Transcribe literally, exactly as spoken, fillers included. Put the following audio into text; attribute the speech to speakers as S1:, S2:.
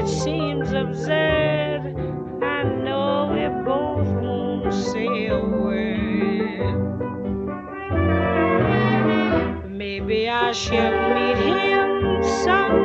S1: It seems absurd. I know we both won't say a word. Maybe I shall meet him some